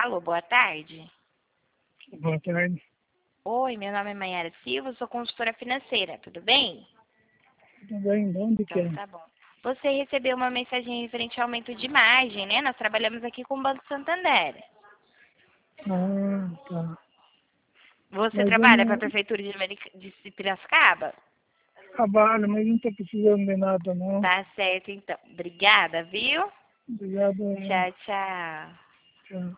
Alô, boa tarde. Boa tarde. Oi, meu nome é Maiara Silva, sou consultora financeira, tudo bem? Tudo bem? De onde que Então, é? tá bom. Você recebeu uma mensagem referente ao aumento de margem, né? Nós trabalhamos aqui com o Banco Santander. Ah, tá. Você Mas eu trabalha para a não Prefeitura de Piracicaba? trabalho, mas não estou precisando de nada, não. Tá certo, então. Obrigada, viu? Obrigado. Tchau, tchau. Tchau.